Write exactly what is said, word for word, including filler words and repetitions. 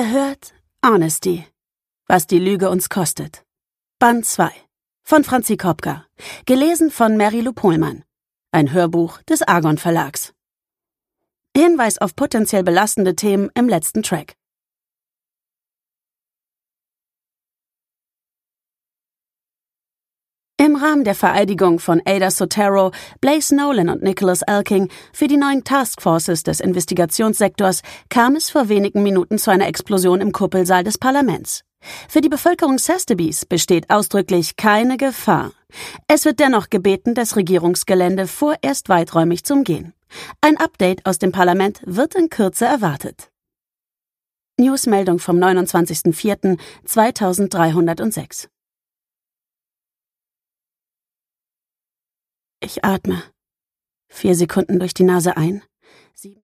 Ihr hört Honesty, was die Lüge uns kostet. Band zwei von Franzi Kopka, gelesen von Mary-Lou Pohlmann. Ein Hörbuch des Argon Verlags. Hinweis auf potenziell belastende Themen im letzten Track. Im Rahmen der Vereidigung von Ada Sotero, Blaise Nolan und Nicholas Elking für die neuen Taskforces des Investigationssektors kam es vor wenigen Minuten zu einer Explosion im Kuppelsaal des Parlaments. Für die Bevölkerung Sestebys besteht ausdrücklich keine Gefahr. Es wird dennoch gebeten, das Regierungsgelände vorerst weiträumig zu umgehen. Ein Update aus dem Parlament wird in Kürze erwartet. Newsmeldung vom neunundzwanzigsten vierten zweitausenddreihundertsechs. Ich atme. Vier Sekunden durch die Nase ein. Sieben